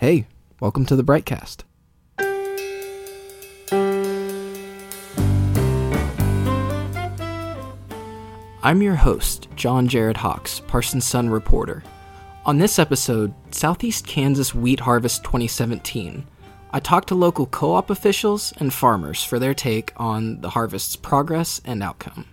Hey, welcome to the Brightcast. I'm your host, John Jared Hawks, Parsons Sun reporter. On this episode, Southeast Kansas Wheat Harvest 2017, I talked to local co-op officials and farmers for their take on the harvest's progress and outcome.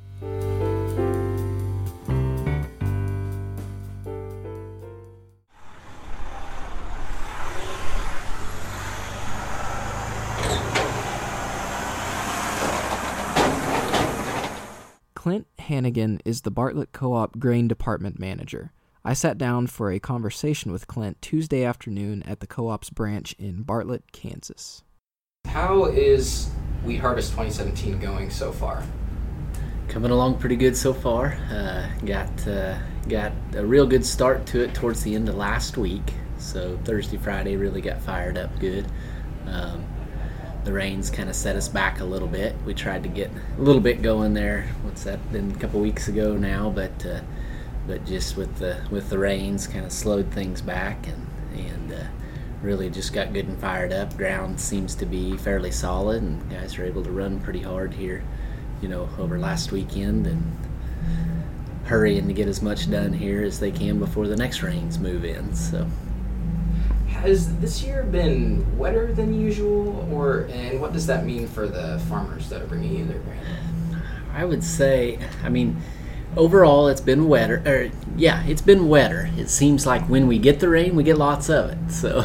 Clint Hannigan is the Bartlett Co-op Grain Department Manager. I sat down for a conversation with Clint Tuesday afternoon at the co-op's branch in Bartlett, Kansas. How is Wheat Harvest 2017 going so far? Coming along pretty good so far. Got a real good start to it towards the end of last week. So Thursday, Friday really got fired up good. The rains kind of set us back a little bit. We tried to get a little bit going there. What's that? Been a couple weeks ago now, but just with the rains, kind of slowed things back and really just got good and fired up. Ground seems to be fairly solid, and guys are able to run pretty hard here, over last weekend and hurrying to get as much done here as they can before the next rains move in. So. Has this year been wetter than usual, and what does that mean for the farmers that are bringing you their grain? I would say, overall it's been wetter. It's been wetter. It seems like when we get the rain, we get lots of it. So,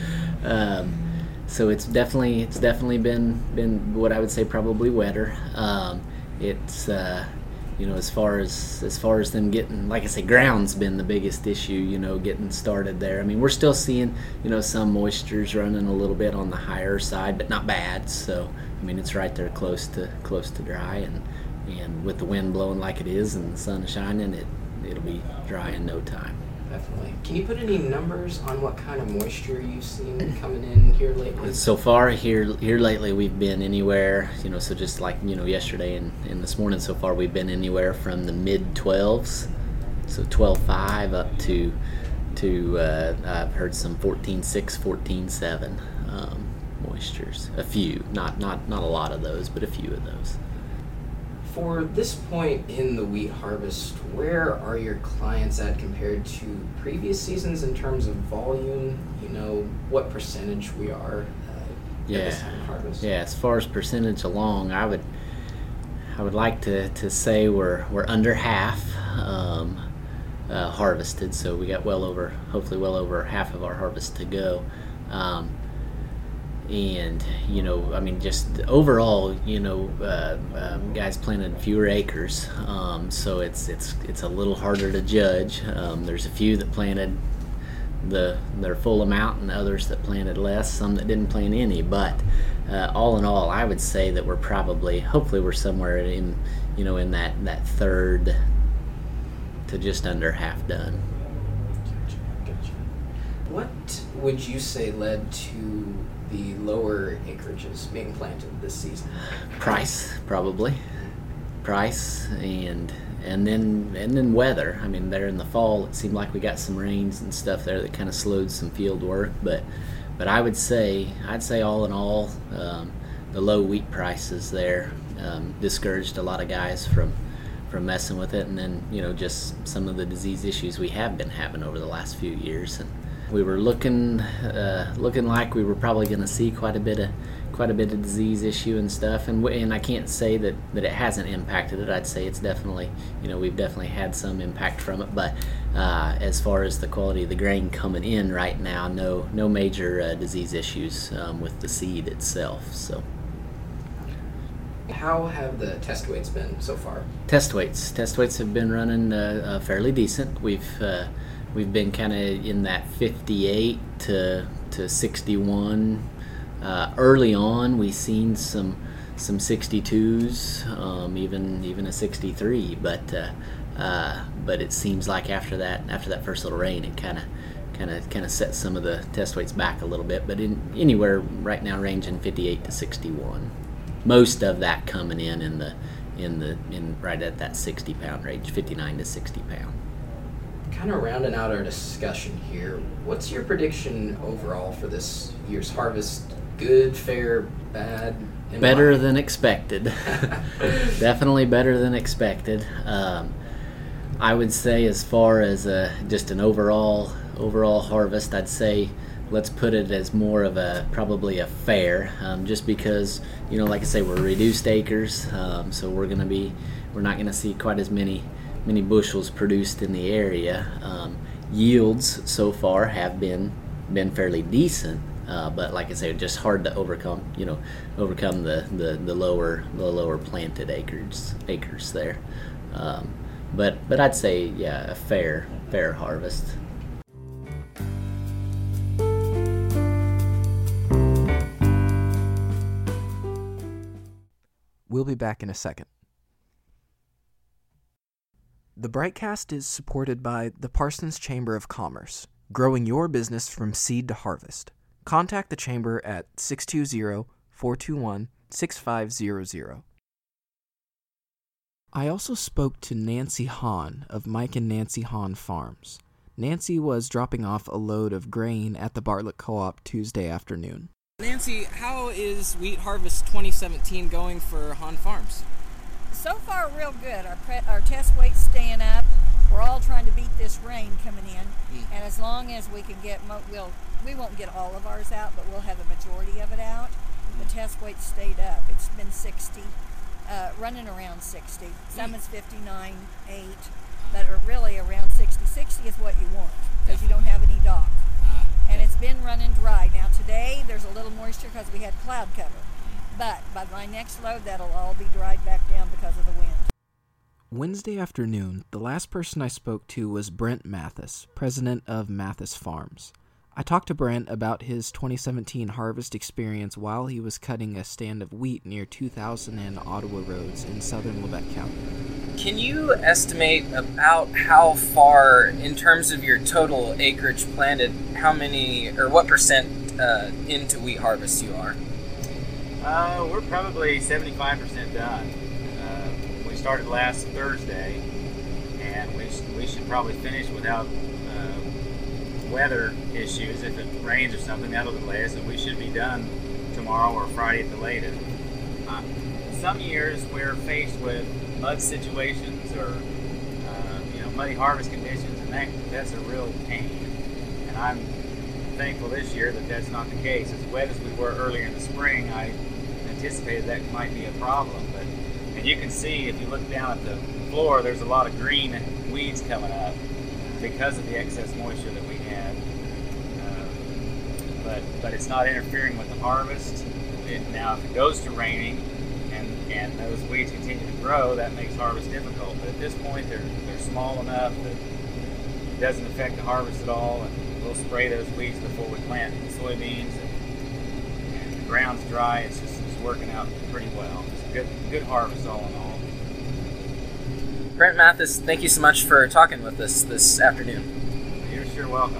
so it's definitely been what I would say probably wetter. It's as far as them getting, like I say, ground's been the biggest issue, getting started there. We're still seeing, some moisture's running a little bit on the higher side, but not bad. So, it's right there close to dry, and with the wind blowing like it is and the sun shining, it'll be dry in no time. Definitely. Can you put any numbers on what kind of moisture you've seen coming in here lately? So far here lately we've been anywhere, so just like, yesterday and this morning so far we've been anywhere from the mid-12s, so 12.5 up to I've heard some 14.6, 14.7 moistures. A few, not a lot of those, but a few of those. For this point in the wheat harvest, where are your clients at compared to previous seasons in terms of volume? What percentage we are at this time of harvest? Yeah, as far as percentage along, I would like to say we're under half harvested, so we got hopefully well over half of our harvest to go. And just overall, guys planted fewer acres, so it's a little harder to judge. There's a few that planted their full amount, and others that planted less. Some that didn't plant any. But all in all, I would say that we're hopefully we're somewhere in that third to just under half done. Gotcha. What would you say led to the lower acreages being planted this season? Price, probably. Price and then weather. There in the fall, it seemed like we got some rains and stuff there that kind of slowed some field work. But I'd say all in all, the low wheat prices there discouraged a lot of guys from messing with it. And then just some of the disease issues we have been having over the last few years. And we were looking like we were probably going to see quite a bit of disease issue and stuff, and I can't say that it hasn't impacted it. I'd say it's definitely, we've definitely had some impact from it. But as far as the quality of the grain coming in right now, no major disease issues with the seed itself. So. How have the test weights been so far? Test weights have been running fairly decent. We've been kind of in that 58 to 61. Early on, we seen some 62s, even a 63. But it seems like after that first little rain, it kind of set some of the test weights back a little bit. But anywhere right now, ranging 58 to 61. Most of that coming in right at that 60 pound range, 59 to 60 pound. kind of rounding out our discussion here, what's your prediction overall for this year's harvest? Good, fair, bad? Better than expected. Definitely better than expected. I would say, as far as just an overall harvest, I'd say let's put it as more of probably a fair, just because, like I say, we're reduced acres, so we're not gonna see quite as many bushels produced in the area. Yields so far have been fairly decent, but like I say, just hard to overcome the lower planted acres there. But I'd say, yeah, a fair harvest. We'll be back in a second. The Brightcast is supported by the Parsons Chamber of Commerce, growing your business from seed to harvest. Contact the Chamber at 620-421-6500. I also spoke to Nancy Hahn of Mike and Nancy Hahn Farms. Nancy was dropping off a load of grain at the Bartlett Co-op Tuesday afternoon. Nancy, how is Wheat Harvest 2017 going for Hahn Farms? So far, real good. Our test weight's staying up. We're all trying to beat this rain coming in, and as long as we can get, we won't get all of ours out, but we'll have a majority of it out. The test weight stayed up. It's been 60, running around 60. Some is 59.8, but are really around 60. 60 is what you want because you don't have any dock. And it's been running dry. Now today there's a little moisture because we had cloud cover. But by my next load, that'll all be dried back down because of the wind. Wednesday afternoon, the last person I spoke to was Brent Mathis, president of Mathis Farms. I talked to Brent about his 2017 harvest experience while he was cutting a stand of wheat near 2000 and Ottawa roads in southern Lebec County. Can you estimate about how far, in terms of your total acreage planted, how many or what percent into wheat harvest you are? We're probably 75% done. We started last Thursday, and we should probably finish without weather issues. If it rains or something, that'll delay us, and we should be done tomorrow or Friday at the latest. Some years we're faced with mud situations or muddy harvest conditions, and that's a real pain. And I'm thankful this year that that's not the case. As wet as we were earlier in the spring, I anticipated that might be a problem. And you can see, if you look down at the floor, there's a lot of green weeds coming up because of the excess moisture that we had. But it's not interfering with the harvest. Now, if it goes to raining and those weeds continue to grow, that makes harvest difficult. But at this point, they're small enough that it doesn't affect the harvest at all. And we'll spray those weeds before we plant soybeans. And the ground's dry. It's working out pretty well. It's a good harvest all in all. Brent Mathis, thank you so much for talking with us this afternoon. You're sure welcome.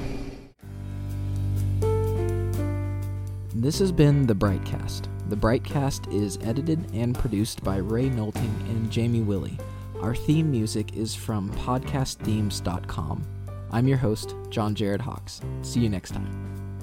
This has been The Brightcast. The Brightcast is edited and produced by Ray Nolting and Jamie Willey. Our theme music is from podcastthemes.com. I'm your host, John Jared Hawks. See you next time.